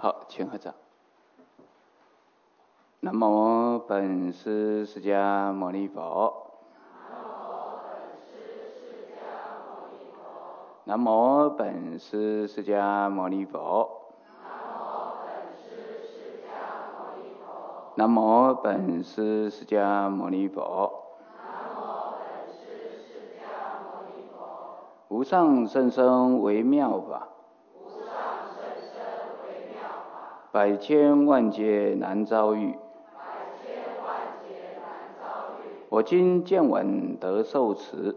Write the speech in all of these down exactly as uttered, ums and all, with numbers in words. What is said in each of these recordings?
好，请合掌。南无本师释迦牟尼佛。南无本师释迦牟尼佛。南无本师释迦牟尼佛。无上甚深微妙法，百千万劫难遭遇。我今见闻得受持，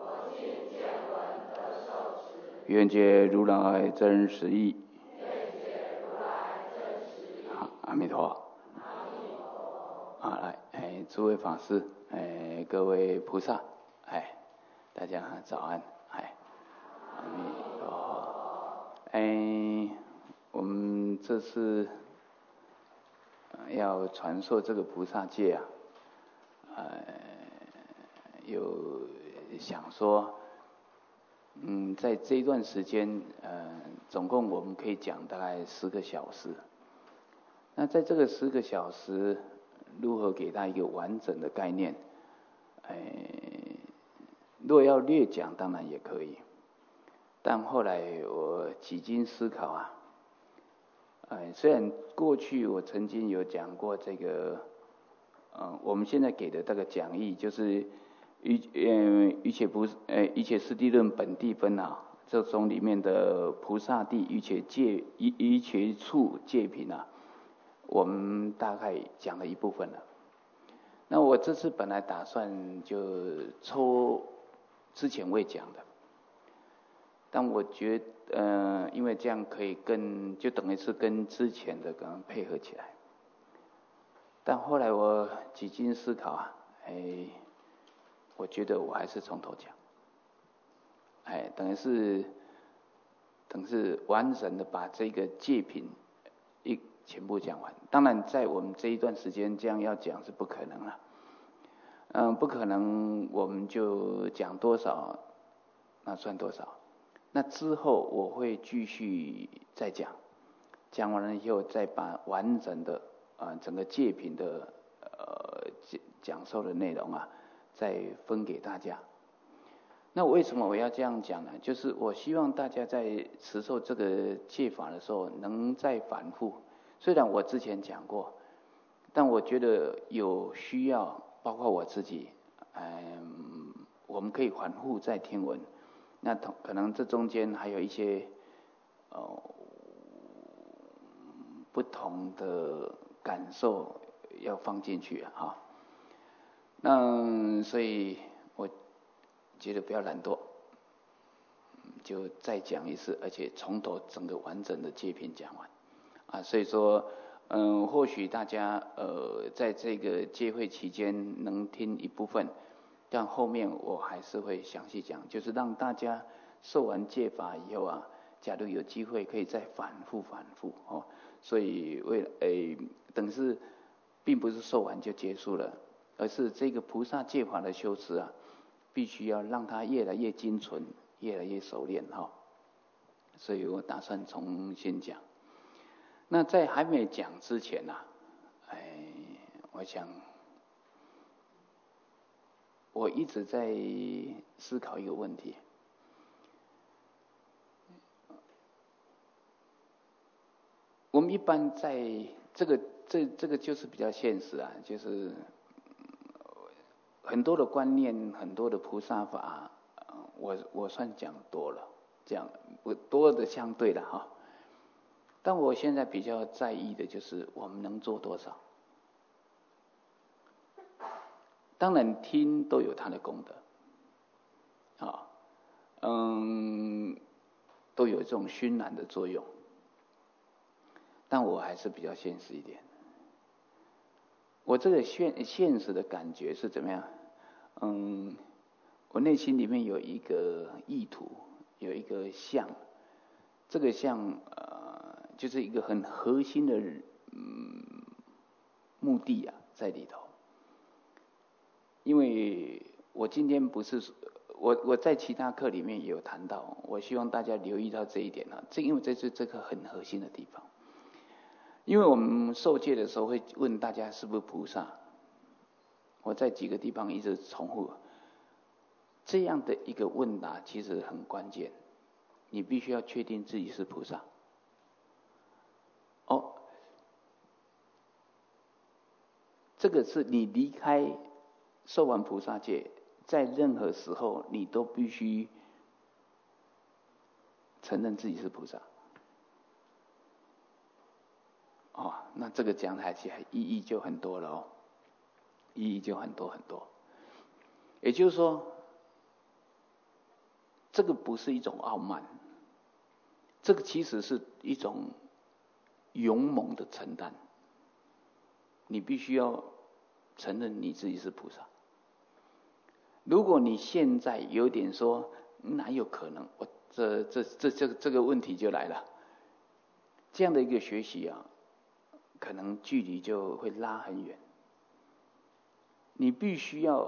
愿解如来真实义。好，阿弥陀佛。好，来，哎，诸位法师，哎，各位菩萨，哎，大家早安，哎，阿弥陀佛。哎，我们这次要传授这个菩萨戒啊，呃，有想说，嗯，在这一段时间，呃，总共我们可以讲大概十个小时。那在这个十个小时，如何给他一个完整的概念？哎，如果要略讲，当然也可以。但后来我几经思考啊，哎，虽然过去我曾经有讲过这个，呃，我们现在给的这个讲义就是一呃一切不呃一切四谛论本谛分啊，这种里面的菩萨谛一切戒一一切处戒品啊，我们大概讲了一部分了。那我这次本来打算就抽之前未讲的，但我觉得呃，因为这样可以跟就等于是跟之前的刚刚配合起来。但后来我几经思考啊，哎，我觉得我还是从头讲，哎，等于是等于是完整的把这个戒品一全部讲完。当然，在我们这一段时间这样要讲是不可能了，嗯，不可能我们就讲多少，那算多少。那之后我会继续再讲，讲完了以后再把完整的啊、呃、整个戒品的呃讲授的内容啊，再分给大家。那为什么我要这样讲呢？就是我希望大家在持受这个戒法的时候，能再反复。虽然我之前讲过，但我觉得有需要，包括我自己，嗯，我们可以反复再听闻。那可能这中间还有一些呃不同的感受要放进去啊，哈。那所以我觉得不要懒惰，就再讲一次，而且从头整个完整的戒品讲完啊。所以说，嗯，或许大家呃在这个戒会期间能听一部分。但后面我还是会详细讲，就是让大家受完戒法以后啊，假如有机会可以再反复反复哦。所以为了诶，等于是并不是受完就结束了，而是这个菩萨戒法的修持啊，必须要让它越来越精纯，越来越熟练哈、哦。所以我打算重新讲。那在还没讲之前啊，哎，我想。我一直在思考一个问题，我们一般在这个这这个就是比较现实啊，就是很多的观念，很多的菩萨法，我我算讲多了，这样我多的相对了哈。但我现在比较在意的就是我们能做多少。当然听都有它的功德，啊，嗯，都有这种熏染的作用。但我还是比较现实一点。我这个现现实的感觉是怎么样？嗯，我内心里面有一个意图，有一个相，这个相呃，就是一个很核心的嗯目的啊，在里头。因为我今天不是我我在其他课里面也有谈到，我希望大家留意到这一点啊，这因为这是这个很核心的地方。 因为我们受戒的时候会问大家是不是菩萨，我在几个地方一直重复，这样的一个问答其实很关键，你必须要确定自己是菩萨。哦，这个是你离开受完菩萨戒，在任何时候你都必须承认自己是菩萨。哦，那这个讲台起来意义就很多了哦，意义就很多很多。也就是说，这个不是一种傲慢，这个其实是一种勇猛的承担。你必须要承认你自己是菩萨。如果你现在有点说哪有可能，我这这这这这个问题就来了。这样的一个学习啊，可能距离就会拉很远。你必须要，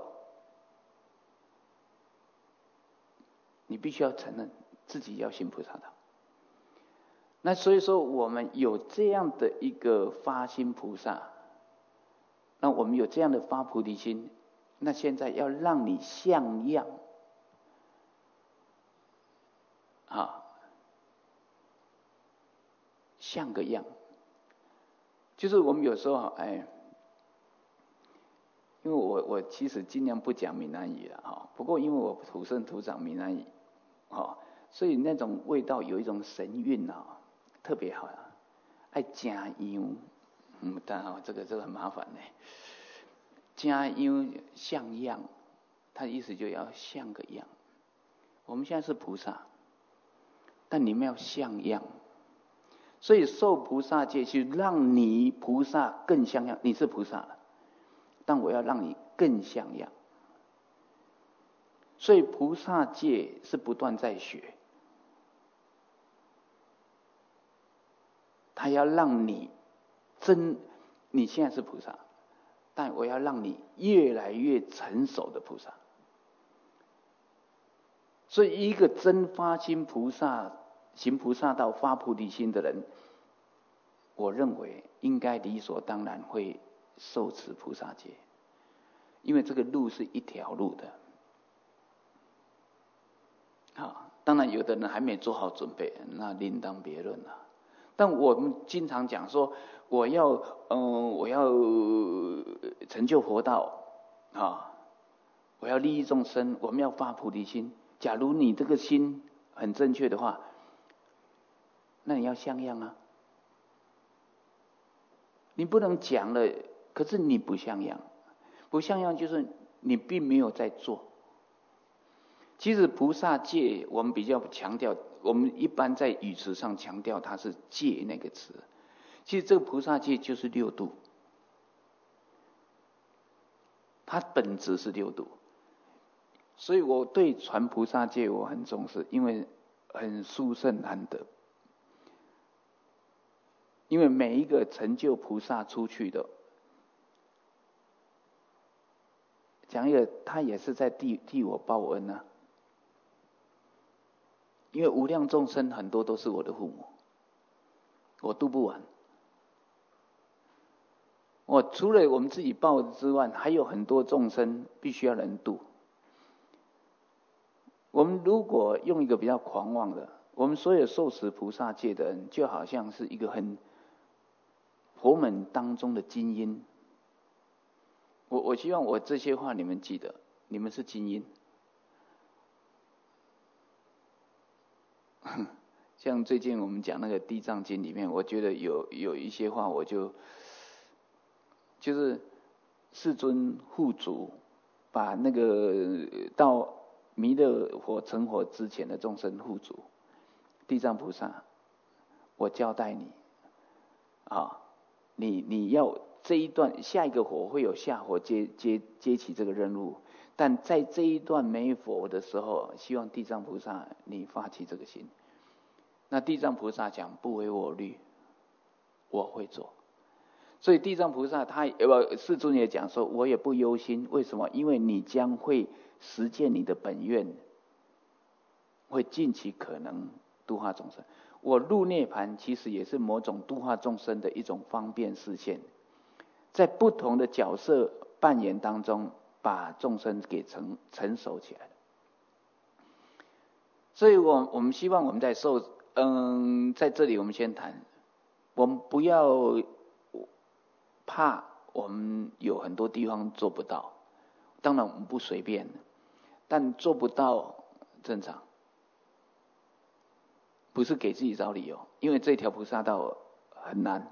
你必须要承认自己要信菩萨道。那所以说，我们有这样的一个发心菩萨，那我们有这样的发菩提心，那现在要让你像样啊，像个样。就是我们有时候哎，因为我我其实尽量不讲闽南语了哈，不过因为我土生土长闽南语，哈，所以那种味道有一种神韵啊，特别好啊，爱加样，嗯，但好这个这个很麻烦呢，加样像样，他的意思就要像个样。我们现在是菩萨，但你们要像样。所以受菩萨戒去让你菩萨更像样，你是菩萨了，但我要让你更像样。所以菩萨戒是不断在学，他要让你真，你现在是菩萨，但我要让你越来越成熟的菩萨。所以一个真发心菩萨行菩萨道发菩提心的人，我认为应该理所当然会受持菩萨戒，因为这个路是一条路的。好，当然有的人还没做好准备，那另当别论了。但我们经常讲说，我要嗯、呃，我要成就佛道啊，我要利益众生，我们要发菩提心。假如你这个心很正确的话，那你要像样啊。你不能讲了，可是你不像样，不像样就是你并没有在做。其实菩萨戒我们比较强调，我们一般在语词上强调它是戒那个词，其实这个菩萨戒就是六度，它本质是六度。所以我对传菩萨戒我很重视，因为很殊胜难得。因为每一个成就菩萨出去的，讲一个，他也是在替替我报恩啊。因为无量众生很多都是我的父母，我度不完。我除了我们自己报之外，还有很多众生必须要人度。我们如果用一个比较狂妄的，我们所有受持菩萨戒的人，就好像是一个很佛门当中的精英。我我希望我这些话你们记得，你们是精英。像最近我们讲那个地藏经里面，我觉得有有一些话，我就就是世尊护主，把那个到弥勒佛成佛之前的众生护主，地藏菩萨，我交代你啊，你你要这一段下一个火会有下火接接接起这个任务，但在这一段没佛的时候，希望地藏菩萨你发起这个心。那地藏菩萨讲不为我虑，我会做。所以地藏菩萨他呃世尊也讲说，我也不忧心。为什么？因为你将会实践你的本愿，会尽其可能度化众生。 我入涅盘其实也是某种度化众生的一种方便视线，在不同的角色扮演当中，把众生给成成熟起来了。所以我我们希望我们在受嗯，在这里我们先谈，我们不要怕我们有很多地方做不到，当然我们不随便，但做不到正常，不是给自己找理由，因为这条菩萨道很难，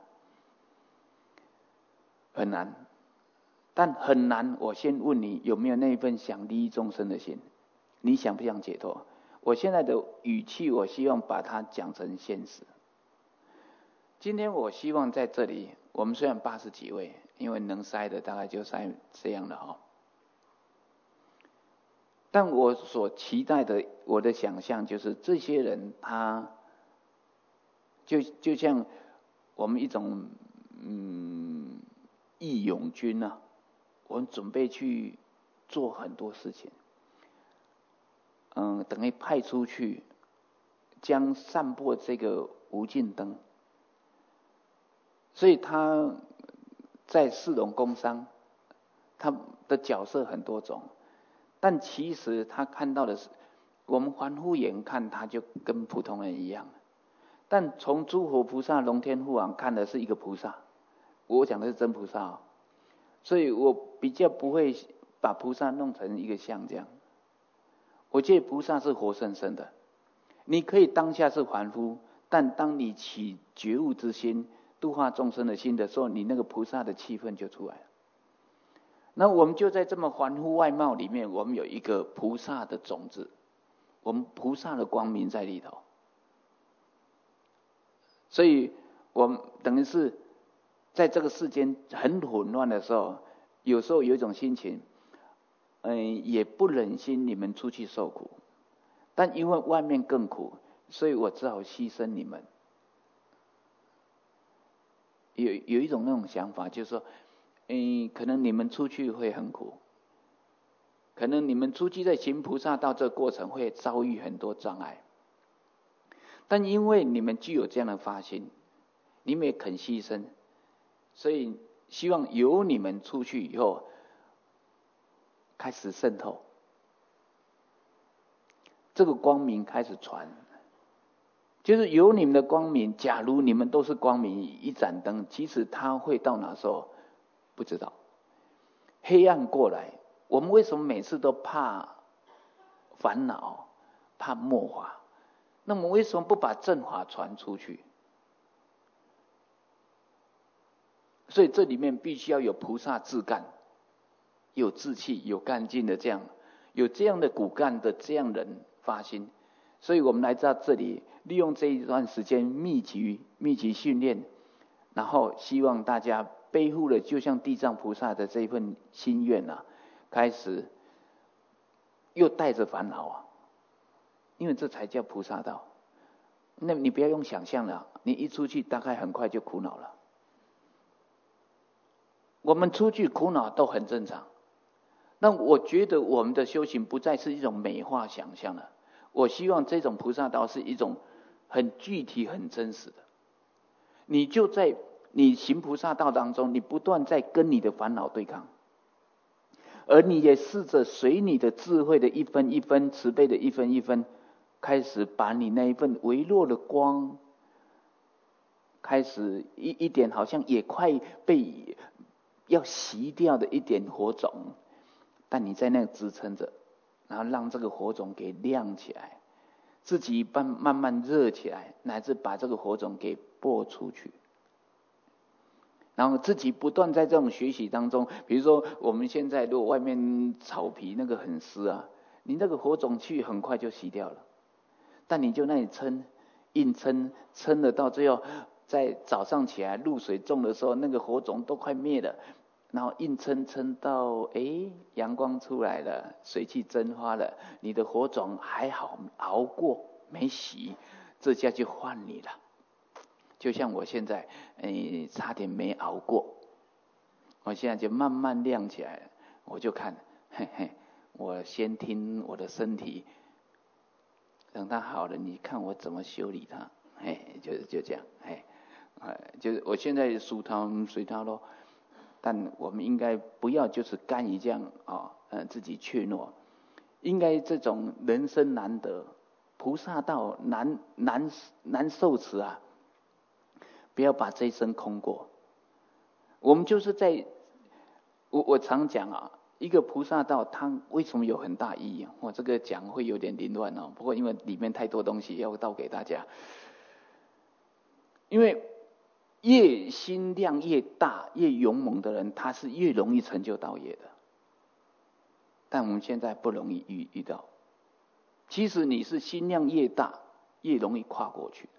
很难，但很难。我先问你，有没有那一份想利益众生的心？你想不想解脱？我现在的语气，我希望把它讲成现实。今天我希望在这里，我们虽然八十几位，因为能塞的大概就塞这样的哈。但我所期待的，我的想象就是这些人他，就就像我们一种嗯义勇军啊，我们准备去做很多事情。嗯，等于派出去，将散播这个无尽灯。所以他在市容工商，他的角色很多种，但其实他看到的是，我们凡夫眼看他就跟普通人一样，但从诸佛菩萨、龙天护王看的是一个菩萨，我讲的是真菩萨哦，所以我比较不会把菩萨弄成一个像这样。我觉得菩萨是活生生的，你可以当下是凡夫，但当你起觉悟之心、度化众生的心的时候，你那个菩萨的气氛就出来了。那我们就在这么凡夫外貌里面，我们有一个菩萨的种子，我们菩萨的光明在里头。所以我们等于是在这个世间很混乱的时候，有时候有一种心情，嗯，也不忍心你们出去受苦，但因为外面更苦，所以我只好牺牲你们。有有一种那种想法，就是说，嗯，可能你们出去会很苦，可能你们出去在行菩萨道这个过程会遭遇很多障碍，但因为你们具有这样的发心，你们也肯牺牲，所以希望由你们出去以后开始渗透，这个光明开始传，就是有你们的光明。假如你们都是光明一盏灯，其实它会到哪时候不知道。黑暗过来，我们为什么每次都怕烦恼、怕末法？那么为什么不把正法传出去？所以这里面必须要有菩萨自干，有志气、有干劲的这样，有这样的骨干的这样人发心。所以我们来到这里，利用这一段时间密集密集训练，然后希望大家背负了就像地藏菩萨的这一份心愿啊，开始又带着烦恼啊，因为这才叫菩萨道。那你不要用想象了，你一出去大概很快就苦恼了。我们出去苦恼都很正常。那我觉得我们的修行不再是一种美化想象了，我希望这种菩萨道是一种很具体很真实的。你就在你行菩萨道当中，你不断在跟你的烦恼对抗，而你也试着随你的智慧的一分一分，慈悲的一分一分，开始把你那一份微弱的光，开始一一点好像也快被要熄掉的一点火种，但你在那支撑着，然后让这个火种给亮起来，自己慢慢慢热起来，乃至把这个火种给播出去。然后自己不断在这种学习当中，比如说我们现在如果外面草皮那个很湿啊，你那个火种去很快就熄掉了，但你就那里撑，硬撑，撑得到最后，在早上起来露水重的时候，那个火种都快灭了，然后硬撑撑到哎阳光出来了，水汽蒸发了，你的火种还好熬过没熄，这下就换你了。就像我现在哎差点没熬过，我现在就慢慢亮起来了，我就看嘿嘿，我先听我的身体，等它好了，你看我怎么修理它。 哎，就是就这样，哎，呃，就是我现在属他随他咯，但我们应该不要就是甘于这样啊、哦，呃，自己怯懦，应该这种人生难得，菩萨道难难难受持啊，不要把这一生空过。我们就是在，我我常讲啊，一个菩萨道它为什么有很大意义？我这个讲会有点凌乱哦，不过因为里面太多东西要道给大家。因为越心量越大、越勇猛的人，他是越容易成就道业的。但我们现在不容易遇遇到。其实你是心量越大，越容易跨过去。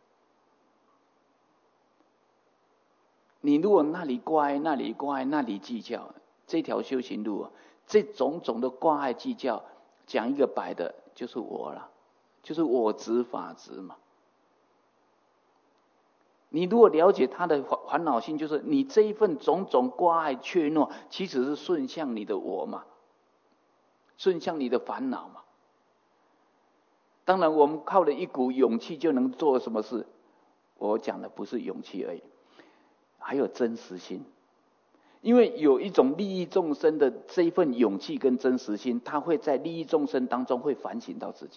你如果那里乖、那里乖、那里计较，这条修行路，这种种的挂碍计较，讲一个白的，就是我了，就是我执法执嘛。你如果了解他的烦恼性，就是你这一份种种挂碍怯懦，其实是顺向你的我嘛，顺向你的烦恼嘛。当然，我们靠了一股勇气就能做什么事？我讲的不是勇气而已，还有真实心。因为有一种利益众生的这一份勇气跟真实心，他会在利益众生当中会反省到自己。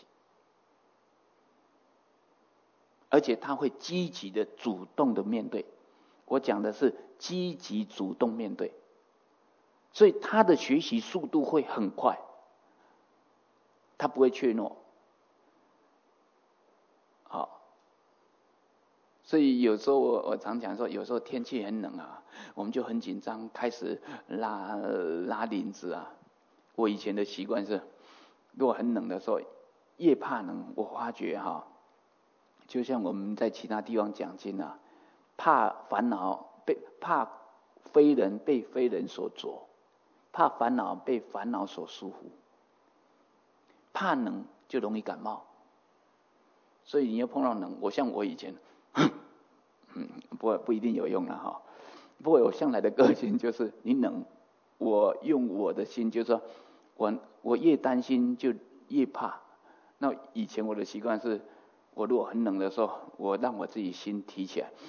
而且他会积极的、主动的面对，我讲的是积极主动面对，所以他的学习速度会很快，他不会怯懦。好，所以有时候我我常讲说，有时候天气很冷啊，我们就很紧张，开始拉拉领子啊。我以前的习惯是，如果很冷的时候，越怕冷，我发觉哈。就像我们在其他地方讲经啊，怕烦恼被怕非人被非人所着，怕烦恼被烦恼所束缚，怕冷就容易感冒。所以你要碰到冷，我像我以前，嗯，不不一定有用了哈。不过我向来的个性就是，你冷，我用我的心，就是说我我越担心就越怕。那以前我的习惯是。我如果很冷的时候，我让我自己心提起来，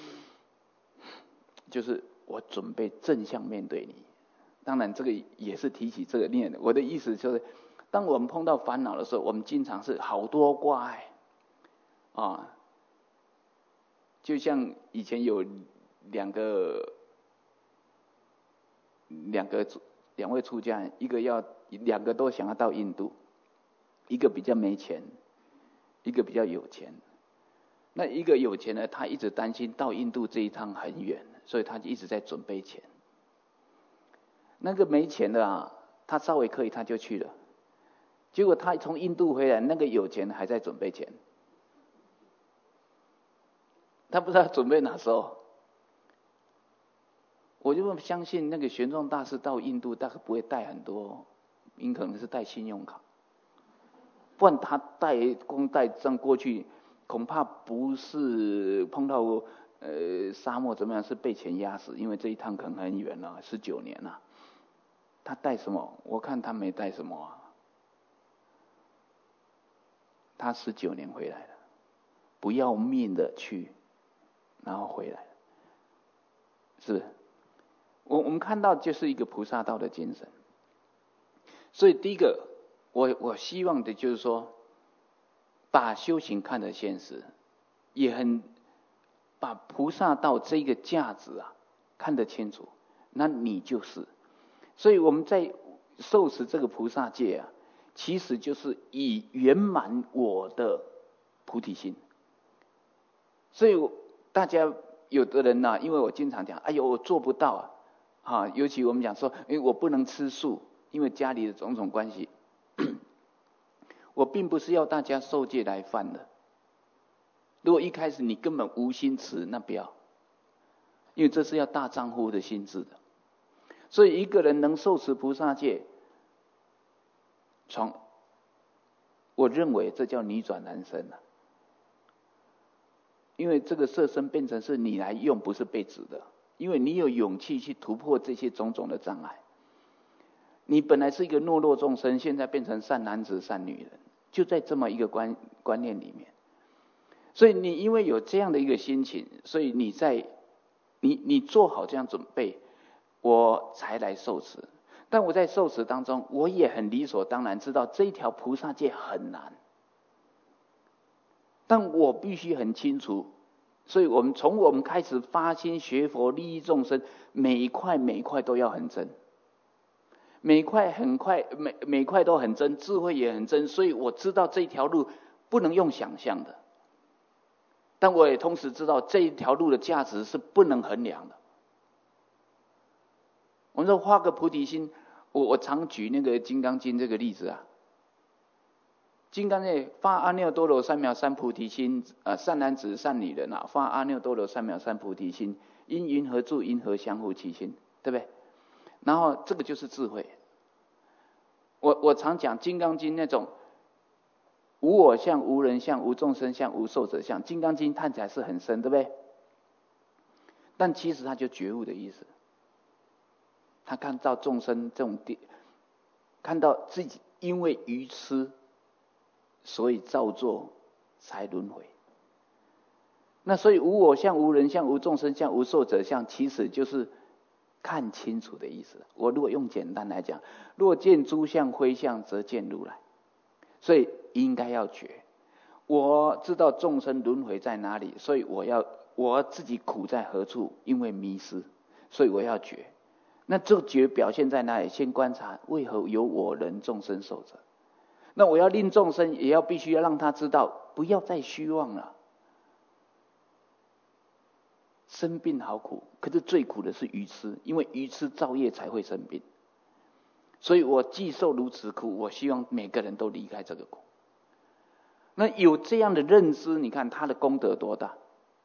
就是我准备正向面对你。当然，这个也是提起这个念的。我的意思就是，当我们碰到烦恼的时候，我们经常是好多挂碍啊。就像以前有两个两个两位出家人，一个要两个都想要到印度，一个比较没钱。一个比较有钱，那一个有钱的，他一直担心到印度这一趟很远，所以他就一直在准备钱。那个没钱的啊，他稍微可以他就去了，结果他从印度回来，那个有钱还在准备钱，他不知道准备哪时候。我就相信那个玄奘大师到印度大概不会带很多，应可能是带信用卡。不然他带光带这样过去，恐怕不是碰到呃沙漠怎么样，是被钱压死。因为这一趟可能很远了，十九年了。他带什么？我看他没带什么啊。他十九年回来了，不要命的去，然后回来，是不是？我我们看到就是一个菩萨道的精神。所以第一个。我我希望的就是说，把修行看得现实，也很把菩萨道这个价值啊看得清楚，那你就是。所以我们在受持这个菩萨戒啊，其实就是以圆满我的菩提心。所以大家有的人呢、啊，因为我经常讲，哎呦我做不到啊，啊，尤其我们讲说，因为我不能吃素，因为家里的种种关系。我并不是要大家受戒来犯的。如果一开始你根本无心持，那不要，因为这是要大丈夫的心智的。所以一个人能受持菩萨戒，从我认为这叫逆转人生了。因为这个色身变成是你来用，不是被指的。因为你有勇气去突破这些种种的障碍。你本来是一个懦弱众生，现在变成善男子善女人，就在这么一个观观念里面。 所以你因为有这样的一个心情，所以你在你你做好这样准备，我才来受持。但我在受持当中，我也很理所当然知道这一条菩萨戒很难，但我必须很清楚。所以我们从我们开始发心学佛利益众生，每一块每一块都要很真，每一块很快每每一块都很真，智慧也很真。所以我知道这条路不能用想象的，但我也同时知道这一条路的价值是不能衡量的。我们说发个菩提心，我我常举那个《金刚经》这个例子啊。金刚经发阿耨多罗三藐三菩提心，呃，善男子善女人啊，发阿耨多罗三藐三菩提心，因云何住？因何相互其心？对不对？然后这个就是智慧。我我常讲《金刚经》那种无我相、无人相、无众生相、无寿者相，《金刚经》看起来是很深，对不对？但其实它就觉悟的意思。他看到众生这种地，看到自己因为愚痴，所以造作才轮回。那所以无我相、无人相、无众生相、无寿者相，其实就是看清楚的意思。我如果用简单来讲，若见诸相非相，则见如来。所以应该要觉，我知道众生轮回在哪里，所以我要我自己苦在何处？因为迷失，所以我要觉。那这个觉表现在哪里？先观察为何有我人众生寿者。那我要令众生，也要必须要让他知道，不要再虚妄了。生病好苦，可是最苦的是愚痴，因为愚痴造业才会生病。所以我既受如此苦，我希望每个人都离开这个苦。那有这样的认知，你看他的功德多大？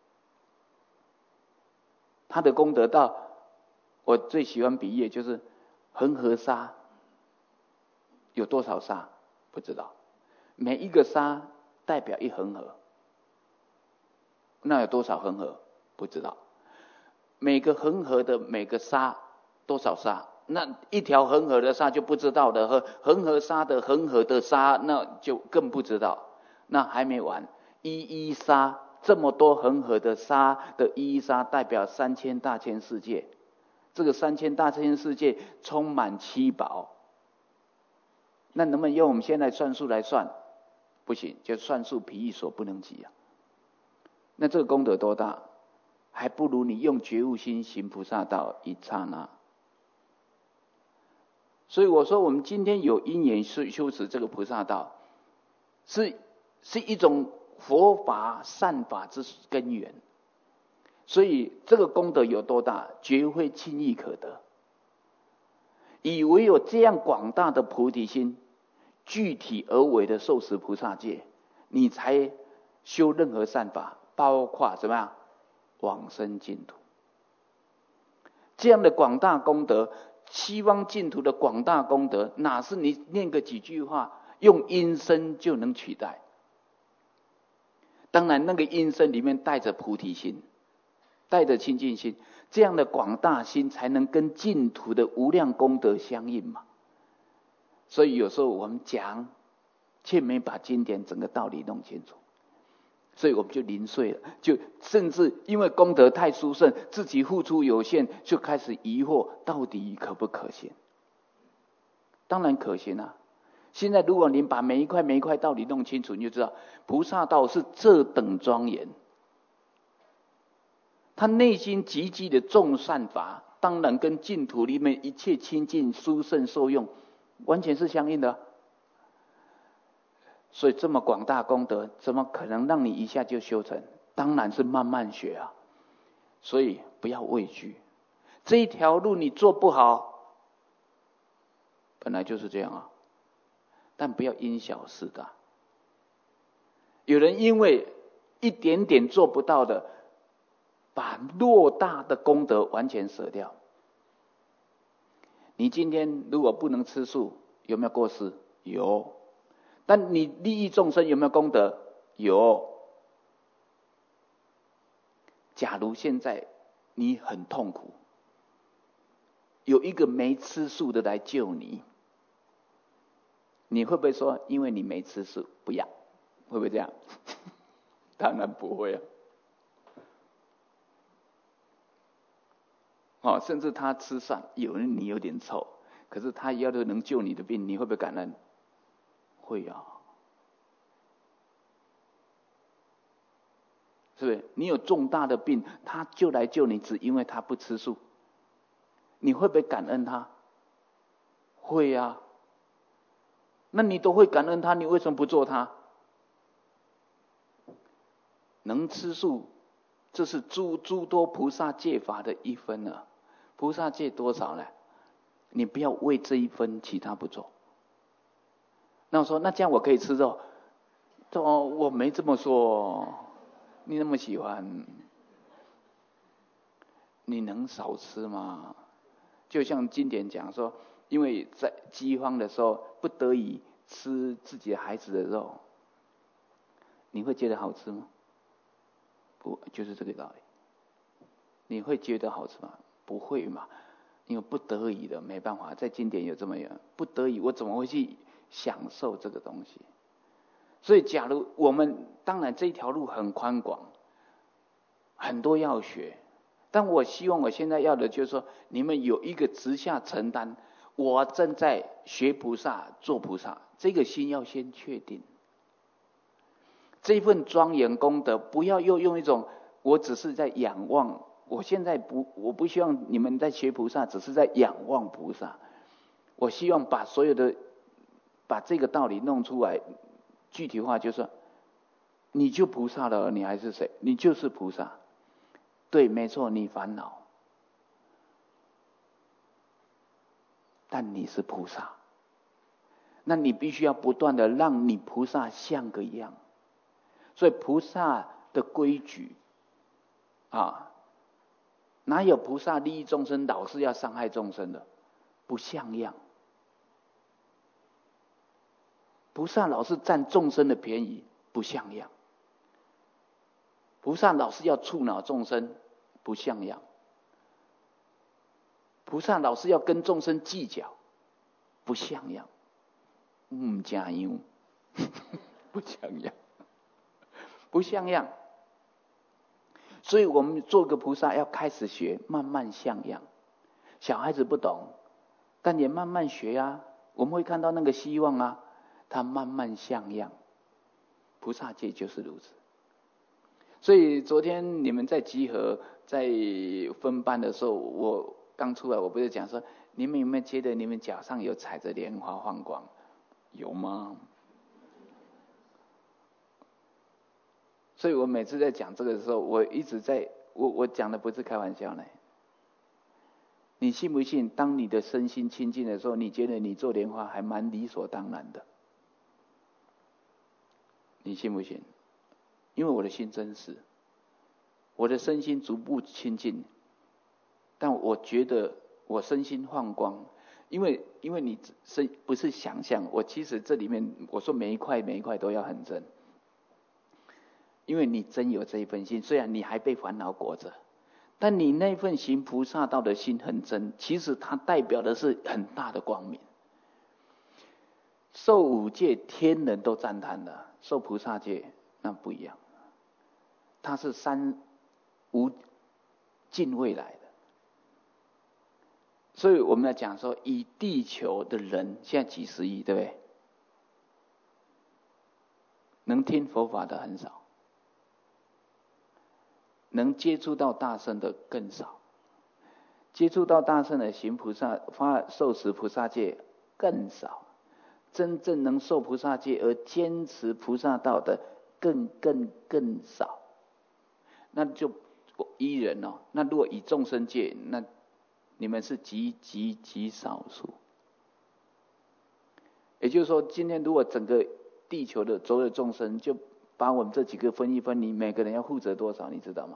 他的功德到，我最喜欢比喻就是恒河沙，有多少沙不知道，每一个沙代表一恒河，那有多少恒河不知道，每个恒河的每个沙多少沙，那一条恒河的沙就不知道的，和恒河沙的恒河的沙那就更不知道。那还没完，一一沙，这么多恒河的沙的一一沙代表三千大千世界，这个三千大千世界充满七宝。那能不能用我们现在算数来算？不行，就算数比喻所不能及啊。那这个功德多大？还不如你用觉悟心行菩萨道一刹那。所以我说，我们今天有因缘修持这个菩萨道，是是一种佛法善法之根源。所以这个功德有多大，绝会轻易可得。以唯有这样广大的菩提心，具体而为的受持菩萨戒，你才修任何善法，包括怎么样往生净土。这样的广大功德，西方净土的广大功德，哪是你念个几句话用音声就能取代？当然那个音声里面带着菩提心，带着清净心，这样的广大心才能跟净土的无量功德相应嘛。所以有时候我们讲，却没把经典整个道理弄清楚，所以我们就零碎了，就甚至因为功德太殊胜，自己付出有限，就开始疑惑到底可不可行。当然可行啊。现在如果您把每一块每一块道理弄清楚，你就知道菩萨道是这等庄严。他内心积极的众善法，当然跟净土里面一切清净殊胜受用完全是相应的。所以这么广大功德，怎么可能让你一下就修成？当然是慢慢学啊。所以不要畏惧，这一条路你做不好，本来就是这样啊。但不要因小失大。有人因为一点点做不到的，把偌大的功德完全舍掉。你今天如果不能吃素，有没有过失？有。但你利益众生有没有功德？有。假如现在你很痛苦，有一个没吃素的来救你，你会不会说因为你没吃素不要？会不会这样？ 当然不会啊。哦，甚至他吃饭，有人你有点臭，可是他要是能救你的病，你会不会感恩？会啊，是不是？你有重大的病，他就来救你，只因为他不吃素，你会不会感恩他？会啊。那你都会感恩他，你为什么不做他？能吃素，这是诸诸多菩萨戒法的一分啊。菩萨戒多少呢？你不要为这一分，其他不做。那我说，那这样我可以吃肉？哦，我没这么说。你那么喜欢，你能少吃吗？就像经典讲说，因为在饥荒的时候，不得已吃自己的孩子的肉，你会觉得好吃吗？不，就是这个道理。你会觉得好吃吗？不会嘛，因为不得已的，没办法。在经典有这么样，不得已，我怎么会去享受这个东西？所以，假如我们当然这一条路很宽广，很多要学，但我希望我现在要的就是说，你们有一个直下承担，我正在学菩萨做菩萨，这个心要先确定。这份庄严功德，不要又用一种我只是在仰望。我现在不，我不希望你们在学菩萨，只是在仰望菩萨。我希望把所有的，把这个道理弄出来，具体化就是，你就菩萨了，你还是谁？你就是菩萨。对，没错，你烦恼，但你是菩萨。那你必须要不断的让你菩萨像个样。所以菩萨的规矩啊，哪有菩萨利益众生，老是要伤害众生的？不像样。菩萨老是占众生的便宜，不像样。菩萨老是要触恼众生，不像样。菩萨老是要跟众生计较，不像样。唔加样，不像样，不像样。所以我们做个菩萨要开始学，慢慢像样。小孩子不懂，但也慢慢学啊。我们会看到那个希望啊，他慢慢像样。菩萨戒就是如此。所以昨天你们在集合在分班的时候，我刚出来，我不是讲说，你们有没有觉得你们脚上有踩着莲花放光？有吗？所以我每次在讲这个的时候，我一直在，我我讲的不是开玩笑呢。你信不信？当你的身心清净的时候，你觉得你做莲花还蛮理所当然的。你信不信？因为我的心真实，我的身心逐步清净，但我觉得我身心放光，因为因为你身不是想象，我其实这里面我说每一块每一块都要很真，因为你真有这一份心，虽然你还被烦恼裹着，但你那份行菩萨道的心很真，其实它代表的是很大的光明。受五戒天人都赞叹的，受菩萨戒那不一样，它是三无尽未来的。所以我们要讲说，以地球的人现在几十亿，对不对？能听佛法的很少，能接触到大乘的更少，接触到大乘的行菩萨发受持菩萨戒更少，真正能受菩萨戒而坚持菩萨道的更更更少。那就依人哦，那如果以众生戒，那你们是极极极少数。也就是说，今天如果整个地球的所有众生，就把我们这几个分一分，你每个人要负责多少，你知道吗？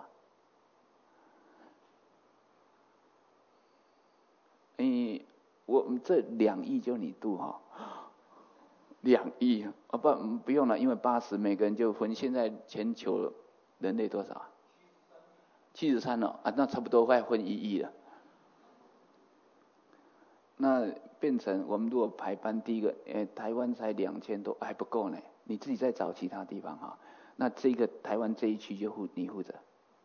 嗯，我们这两亿就你度哈，两亿啊，不不用了，因为八十每个人就分。现在全球人类多少？七十三了啊，那差不多快分一亿了。那变成我们如果排班第一个，诶，台湾才两千多，还不够呢。你自己再找其他地方哈。 那这个台湾这一区就负你负责。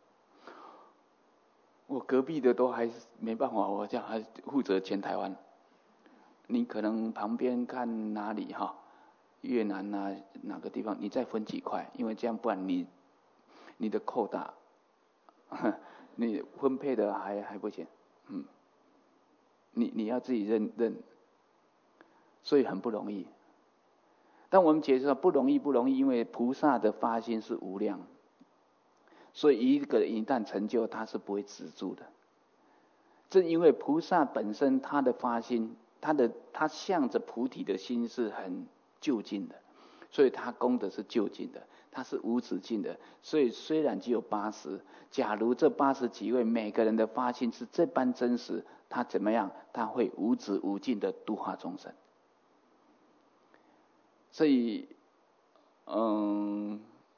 我隔壁的都还没办法，我这样还负责全台湾。你可能旁边看哪里哈，越南啊哪个地方，你再分几块，因为这样不然你你的扣打，你分配的还还不行，嗯，你你要自己认认，所以很不容易。但我们解释说不容易不容易，因为菩萨的发心是无量，所以一个一旦成就，他是不会止住的。正因为菩萨本身他的发心，他的他向着菩提的心是很就近的，所以他功德是就近的，他是无止境的。所以虽然只有八十，假如这八十几位每个人的发心是这般真实，他怎么样？他会无止无尽的度化众生。所以，嗯，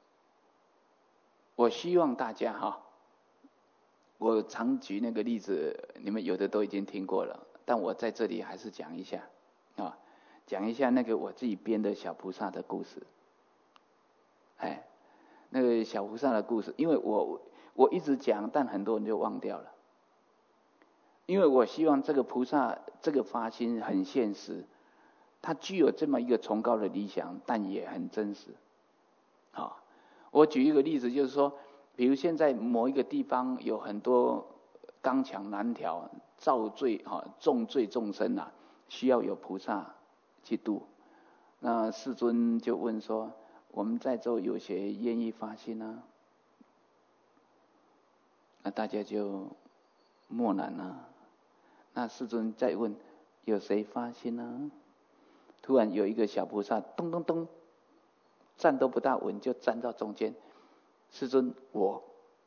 我希望大家哈，我常举那个例子，你们有的都已经听过了，但我在这里还是讲一下啊，讲一下那个我自己编的小菩萨的故事。哎，那个小菩萨的故事，因为我我一直讲，但很多人就忘掉了。因为我希望这个菩萨这个发心很现实。他具有这么一个崇高的理想，但也很真实。好，我举一个例子，就是说，比如现在某一个地方有很多刚强难调、造罪哈、重罪众生啊，需要有菩萨去度。那世尊就问说：我们在座有谁愿意发心呢？那大家就默然啊。那世尊再问：有谁发心呢？突然有一个小菩萨咚咚咚站都不大稳，就站到中间。世尊，我。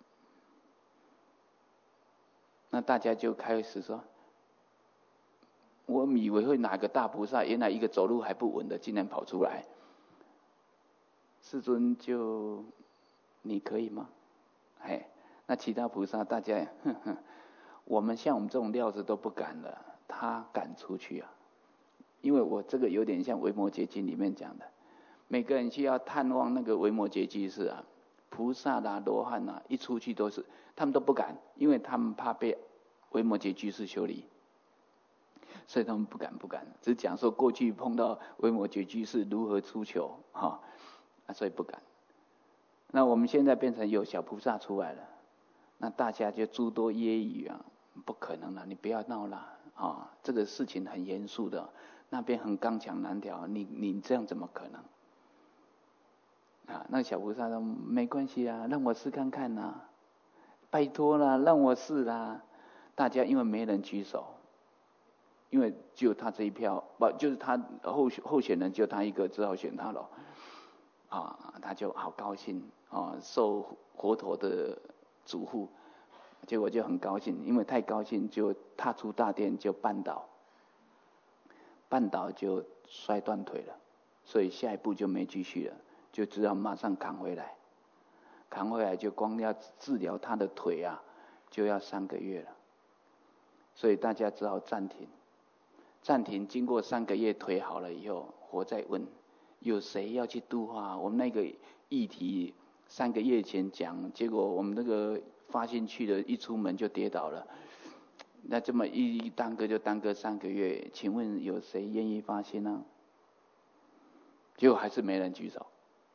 那大家就开始说，我以为会哪个大菩萨，原来一个走路还不稳的竟然跑出来。世尊就，你可以吗？哎，那其他菩萨大家呵呵，我们像我们这种料子都不敢了，他敢出去啊。因为我这个有点像《维摩诘经》里面讲的，每个人需要探望那个维摩诘居士啊，菩萨啦、罗汉啦，一出去都是他们都不敢，因为他们怕被维摩诘居士修理，所以他们不敢不敢，只讲说过去碰到维摩诘居士如何出糗哈、啊，所以不敢。那我们现在变成有小菩萨出来了，那大家就诸多揶揄啊，不可能了，你不要闹了啊，这个事情很严肃的。那边很刚强难调，你你这样怎么可能？啊，那小菩萨说没关系啊，让我试看看呐、啊，拜托啦，让我试啦。大家因为没人举手，因为只有他这一票，不就是他候候选人就他一个，只好选他了。啊，他就好高兴啊，受佛陀的嘱咐，结果就很高兴，因为太高兴就踏出大殿就绊倒。绊倒就摔断腿了，所以下一步就没继续了，就只好马上扛回来。扛回来就光要治疗他的腿啊，就要三个月了。所以大家只好暂停。暂停，经过三个月腿好了以后，佛再问有谁要去度化？我们那个议题三个月前讲，结果我们那个发心去了，一出门就跌倒了。那这么一耽搁就耽搁三个月，请问有谁愿意发心呢？结果还是没人举手，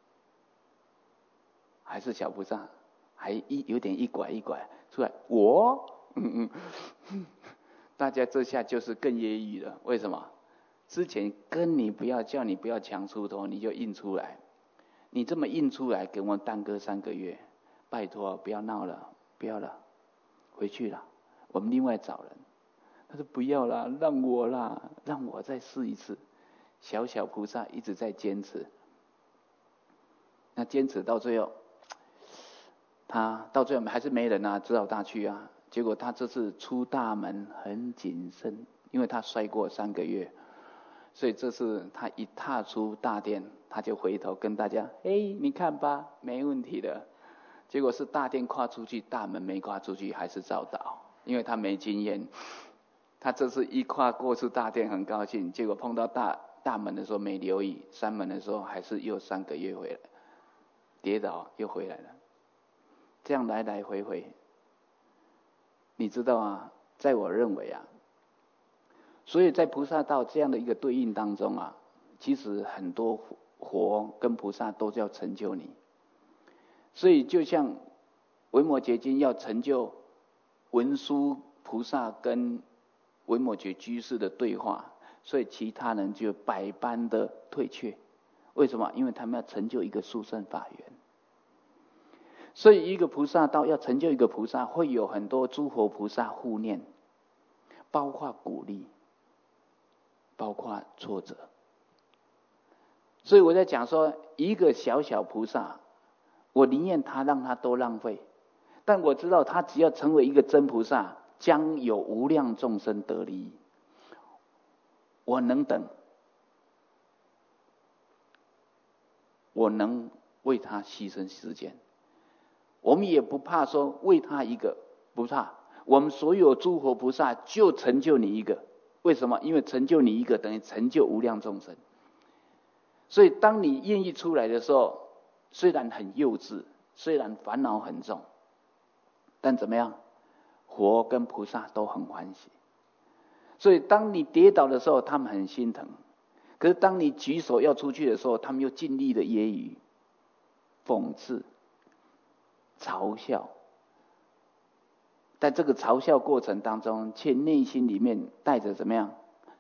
还是小菩萨，还一有点一拐一拐出来，我，嗯嗯，大家这下就是更揶揄了。为什么？之前跟你不要叫你不要强出头，你就硬出来，你这么硬出来，给我们耽搁三个月，拜托不要闹了，不要了，回去了。我们另外找人，他说不要啦，让我啦，让我再试一次。小小菩萨一直在坚持，那坚持到最后，他到最后还是没人啊，只好他去啊。结果他这次出大门很谨慎，因为他摔过三个月，所以这次他一踏出大殿，他就回头跟大家，嘿，你看吧，没问题的。结果是大殿跨出去，大门没跨出去，还是照倒。因为他没经验，他这次一跨过去大殿很高兴，结果碰到大大门的时候没留意，山门的时候还是又三个月回来。 跌倒又回来了，这样来来回回。你知道啊，在我认为啊，所以在菩萨道这样的一个对应当中啊，其实很多佛跟菩萨都要成就你。所以就像维摩诘经要成就文殊菩萨跟维摩诘居士的对话，所以其他人就百般的退却。为什么？因为他们要成就一个殊胜法缘。所以一个菩萨道要成就一个菩萨，会有很多诸佛菩萨护念，包括鼓励，包括挫折。所以我在讲说，一个小小菩萨，我宁愿他让他都浪费，但我知道他只要成为一个真菩萨，将有无量众生得利益。我能等，我能为他牺牲时间。我们也不怕说为他一个，不怕。我们所有诸佛菩萨就成就你一个，为什么？因为成就你一个等于成就无量众生。所以当你愿意出来的时候，虽然很幼稚，虽然烦恼很重，但怎么样？佛跟菩萨都很欢喜。所以当你跌倒的时候，他们很心疼；可是当你举手要出去的时候，他们又尽力的揶揄、讽刺、嘲笑。在这个嘲笑过程当中，却内心里面带着怎么样？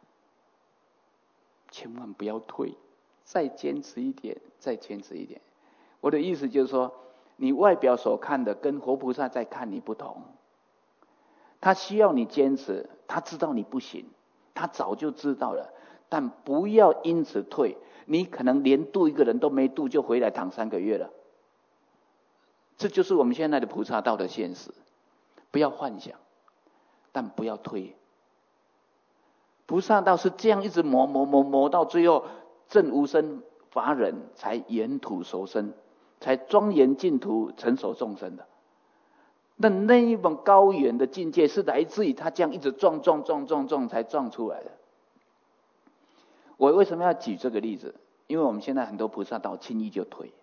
千万不要退，再坚持一点，再坚持一点。我的意思就是说，你外表所看的跟活菩萨在看你不同。他需要你坚持，他知道你不行，他早就知道了，但不要因此退。你可能连度一个人都没度，就回来躺三个月了。这就是我们现在的菩萨道的现实。不要幻想，但不要退。菩萨道是这样一直磨磨磨磨到最后，证无生法忍，才沿土熟生，才庄严净土成熟众生的。那那一种高远的境界，是来自于他这样一直撞撞撞撞撞才撞出来的。我为什么要举这个例子？因为我们现在很多菩萨道轻易就退，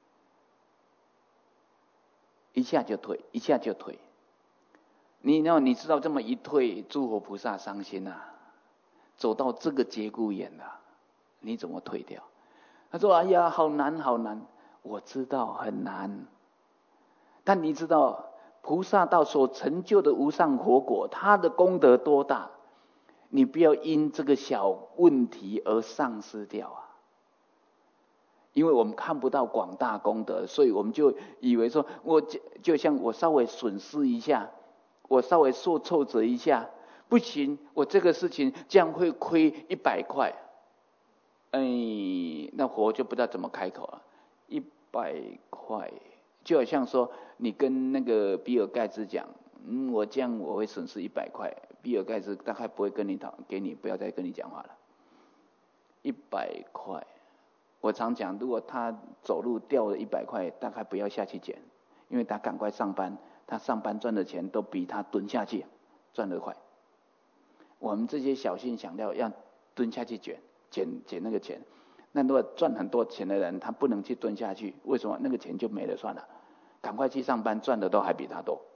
一下就退，一下就退。你呢？你知道这么一退，诸佛菩萨伤心啊，走到这个节骨眼了，你怎么退掉？他说：“哎呀，好难，好难。”我知道很难，但你知道菩萨道所成就的无上佛果，它的功德多大？你不要因这个小问题而丧失掉啊！因为我们看不到广大功德，所以我们就以为说，我就就像我稍微损失一下。我稍微受挫折一下，不行，我这个事情这样会亏一百块，哎，那佛就不知道怎么开口了。一百块，就好像说你跟那个比尔盖茨讲，嗯，我这样我会损失一百块，比尔盖茨大概不会跟你讨，给你不要再跟你讲话了。一百块，我常讲，如果他走路掉了一百块，大概不要下去捡，因为他赶快上班。他上班赚的钱都比他蹲下去赚得快。我们这些小心想要要蹲下去捡捡捡那个钱，那如果赚很多钱的人，他不能去蹲下去，为什么？那个钱就没了算了，赶快去上班，赚的都还比他多。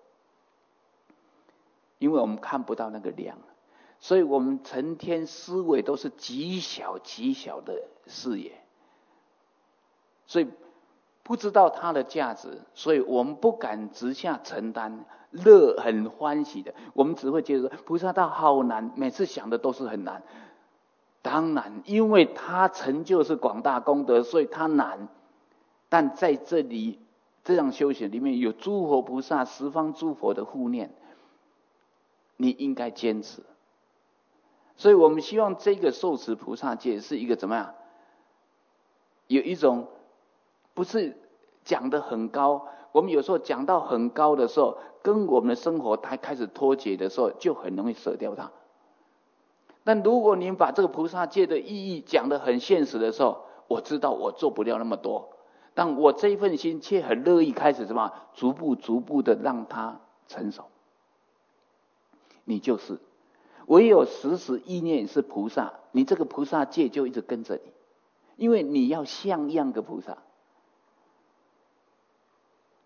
因为我们看不到那个量，所以我们成天思维都是极小极小的视野，所以不知道它的价值，所以我们不敢直下承担，乐很欢喜的，我们只会觉得菩萨道好难，每次想的都是很难。当然，因为它成就是广大功德，所以它难。但在这里这样修行里面有诸佛菩萨、十方诸佛的护念，你应该坚持。所以我们希望这个受持菩萨戒是一个怎么样？有一种。不是讲得很高，我们有时候讲到很高的时候，跟我们的生活才开始脱节的时候，就很容易舍掉它。但如果你把这个菩萨戒的意义讲得很现实的时候，我知道我做不了那么多，但我这一份心却很乐意开始什么，逐步逐步的让它成熟。你就是唯有时时意念是菩萨，你这个菩萨戒就一直跟着你，因为你要像样个菩萨。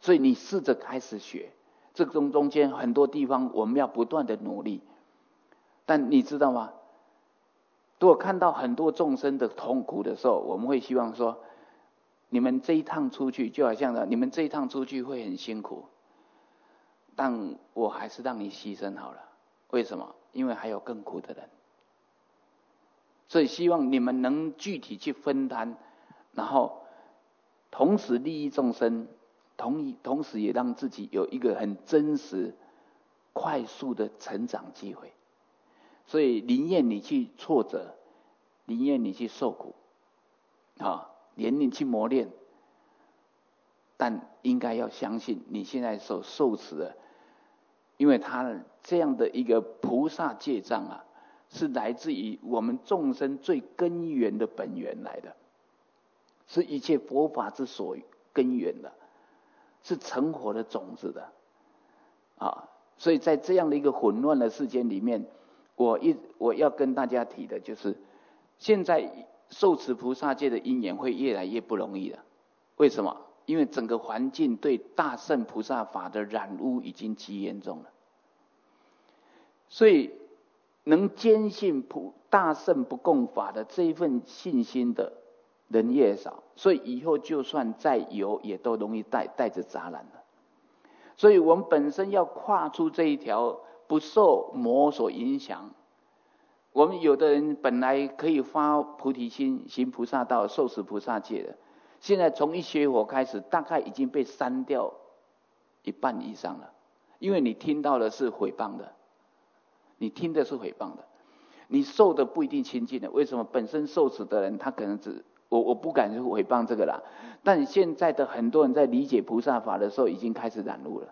所以你试着开始学，这中中间很多地方我们要不断的努力。但你知道吗？如果看到很多众生的痛苦的时候，我们会希望说，你们这一趟出去，就好像呢，你们这一趟出去会很辛苦，但我还是让你牺牲好了。为什么？因为还有更苦的人。所以希望你们能具体去分担，然后同时利益众生，同同时也让自己有一个很真实、快速的成长机会。所以宁愿你去挫折，宁愿你去受苦，啊，宁愿你去磨练，但应该要相信你现在所受持的，因为他这样的一个菩萨戒障啊，是来自于我们众生最根源的本源来的，是一切佛法之所根源的，是成佛的种子的啊。所以在这样的一个混乱的世间里面，我一我要跟大家提的就是，现在受持菩萨戒的因缘会越来越不容易了。为什么？因为整个环境对大乘菩萨法的染污已经极严重了，所以能坚信普大乘不共法的这一份信心的人越少，所以以后就算再有，也都容易带带着杂染了。所以我们本身要跨出这一条不受魔所影响。我们有的人本来可以发菩提心、行菩萨道、受持菩萨戒的，现在从一学佛开始，大概已经被删掉一半以上了。因为你听到的是诽谤的，你听的是诽谤的，你受的不一定亲近的。为什么？本身受持的人，他可能只我我不敢去诽谤这个啦。但现在的很多人在理解菩萨法的时候，已经开始染污了，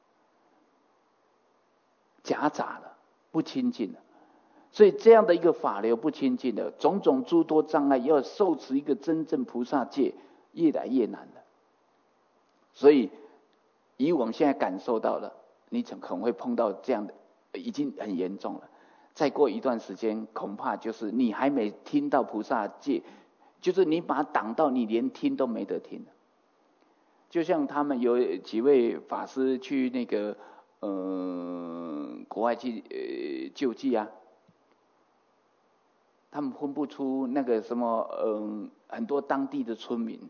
夹杂了，不亲近了。所以这样的一个法流不亲近的，种种诸多障碍，要受持一个真正菩萨戒，越来越难了。所以以我们现在感受到了，你可能会碰到这样的，已经很严重了。再过一段时间，恐怕就是你还没听到菩萨戒，就是你把它挡到你连听都没得听了。就像他们有几位法师去那个呃国外去呃救济啊，他们分不出那个什么嗯、呃、很多当地的村民，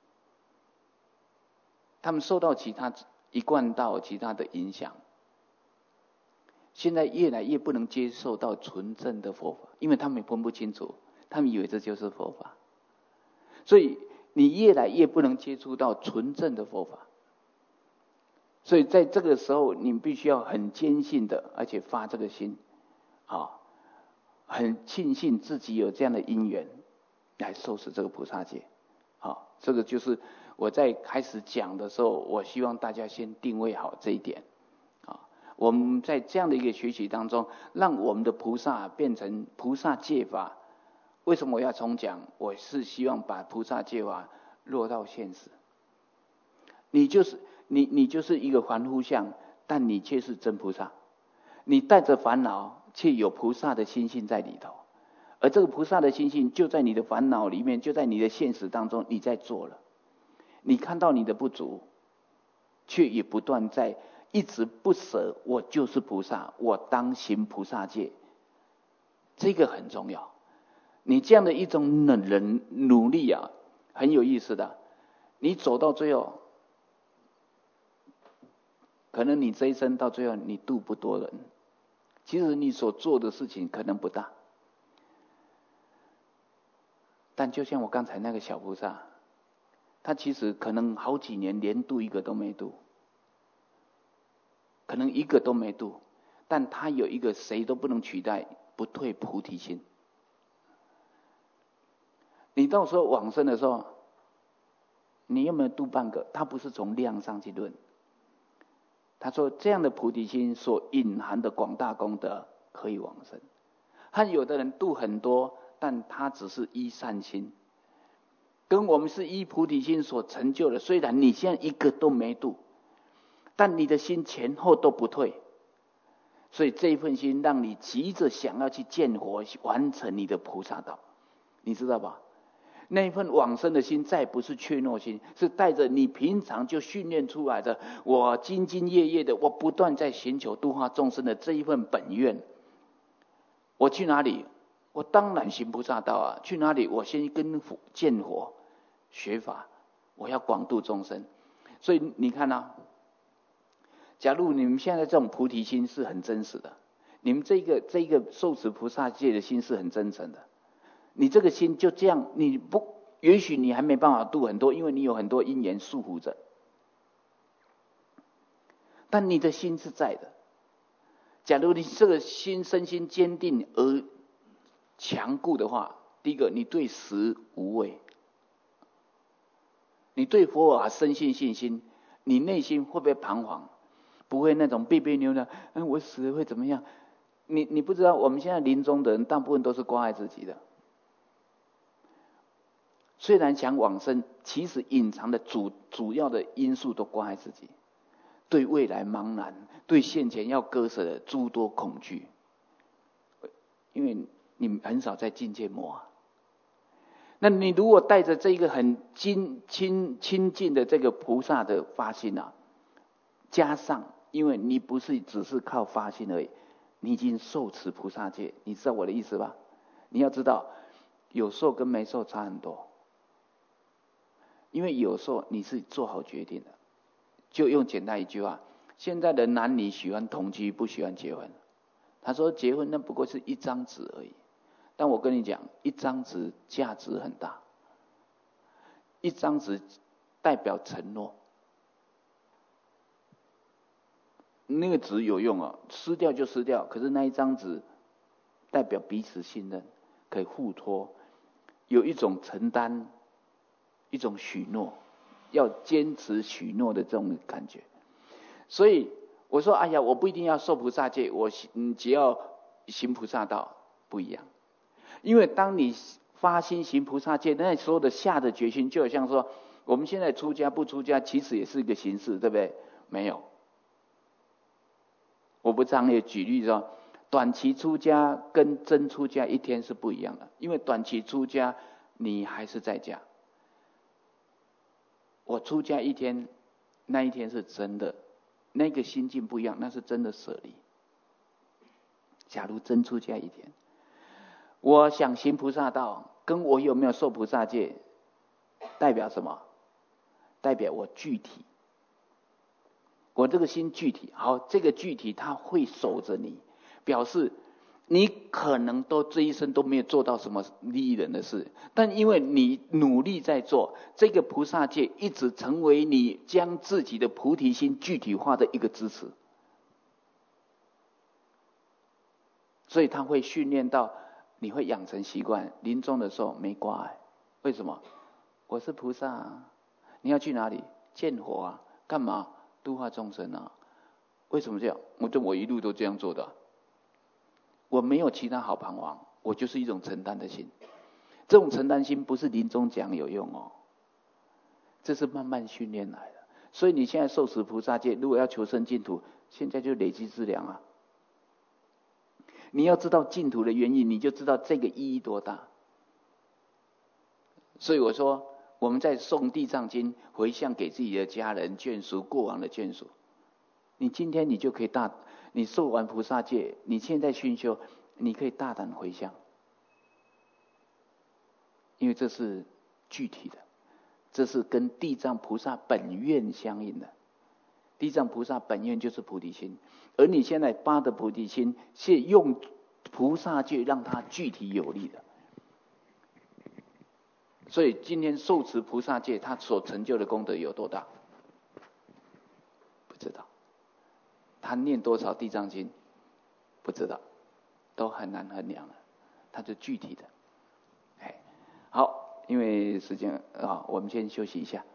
他们受到其他一贯道其他的影响，现在越来越不能接受到纯正的佛法，因为他们分不清楚，他们以为这就是佛法，所以你越来越不能接触到纯正的佛法。所以在这个时候，你必须要很坚信的，而且发这个心，啊，很庆幸自己有这样的因缘来受持这个菩萨戒。好，这个就是我在开始讲的时候，我希望大家先定位好这一点。啊，我们在这样的一个学习当中，让我们的菩萨变成菩萨戒法。为什么我要重讲？我是希望把菩萨戒法落到现实。你就是你，你就是一个凡夫相，但你却是真菩萨。你带着烦恼，却有菩萨的心性在里头，而这个菩萨的心性就在你的烦恼里面，就在你的现实当中，你在做了。你看到你的不足，却也不断在一直不舍。我就是菩萨，我当行菩萨戒，这个很重要。你这样的一种人努力啊，很有意思的。你走到最后，可能你这一生到最后你度不多人，其实你所做的事情可能不大，但就像我刚才那个小菩萨，他其实可能好几年连度一个都没度，可能一个都没度，但他有一个谁都不能取代不退菩提心。你到时候往生的时候，你有没有度半个？他不是从量上去论，他说这样的菩提心所隐含的广大功德可以往生。和有的人度很多，但他只是依善心，跟我们是依菩提心所成就的。虽然你现在一个都没度，但你的心前后都不退，所以这一份心让你急着想要去见佛，完成你的菩萨道，你知道吧？ 那一份往生的心，再不是怯懦心，是带着你平常就训练出来的，我兢兢业业的，我不断在寻求度化众生的这一份本愿。我去哪里？我当然行菩萨道啊！去哪里？我先跟佛见佛学法，我要广度众生。所以你看啊，假如你们现在这种菩提心是很真实的，你们这个这个受持菩萨戒的心是很真诚的，你这个心就这样，你不，也许你还没办法度很多，因为你有很多因缘束缚着，但你的心是在的。假如你这个心身心坚定而强固的话，第一个，你对实无畏，你对佛法深信信心，你内心会不会彷徨？不会那种别别扭扭，嗯，我死了会怎么样？你你不知道，我们现在临终的人大部分都是关爱自己的。虽然想往生，其实隐藏的主主要的因素都关爱自己，对未来茫然，对现前要割舍的诸多恐惧，因为你很少在境界摸啊。那你如果带着这个很亲亲亲近的这个菩萨的发心啊，加上因为你不是只是靠发心而已，你已经受持菩萨戒，你知道我的意思吧？你要知道，有受跟没受差很多。因为有时候你是做好决定的，就用简单一句话，现在的男女喜欢同居，不喜欢结婚。他说结婚那不过是一张纸而已，但我跟你讲，一张纸价值很大，一张纸代表承诺，那个纸有用啊，撕掉就撕掉，可是那一张纸代表彼此信任，可以互托，有一种承担，一种许诺，要坚持许诺的这种感觉。所以我说，哎呀，我不一定要受菩萨戒，我只要行菩萨道，不一样。因为当你发心行菩萨戒，那所有的下的决心，就好像说，我们现在出家不出家，其实也是一个形式，对不对？没有，我不常也举例说，短期出家跟真出家一天是不一样的，因为短期出家你还是在家。我出家一天，那一天是真的，那个心境不一样，那是真的舍离。假如真出家一天，我想行菩萨道，跟我有没有受菩萨戒，代表什么？代表我具体，我这个心具体。好，这个具体它会守着你，表示你可能都这一生都没有做到什么利益人的事，但因为你努力在做，这个菩萨戒一直成为你将自己的菩提心具体化的一个支持，所以它会训练到你会养成习惯，临终的时候没挂碍。为什么？我是菩萨啊，你要去哪里？见佛啊，干嘛？度化众生啊。为什么这样？我就我一路都这样做的啊，我没有其他好彷徨，我就是一种承担的心。这种承担心不是临终讲有用哦，这是慢慢训练来的。所以你现在受持菩萨戒，如果要求生净土，现在就累积资粮啊。你要知道净土的原因，你就知道这个意义多大。所以我说，我们在诵地藏经，回向给自己的家人、眷属、过往的眷属。你今天你就可以大，你受完菩萨戒，你现在熏修，你可以大胆回向，因为这是具体的，这是跟地藏菩萨本愿相应的。地藏菩萨本愿就是菩提心，而你现在发的菩提心是用菩萨戒让它具体有力的。所以今天受持菩萨戒，它所成就的功德有多大？不知道。他念多少地藏经？不知道，都很难衡量了。它是具体的。哎，好，因为时间啊，我们先休息一下。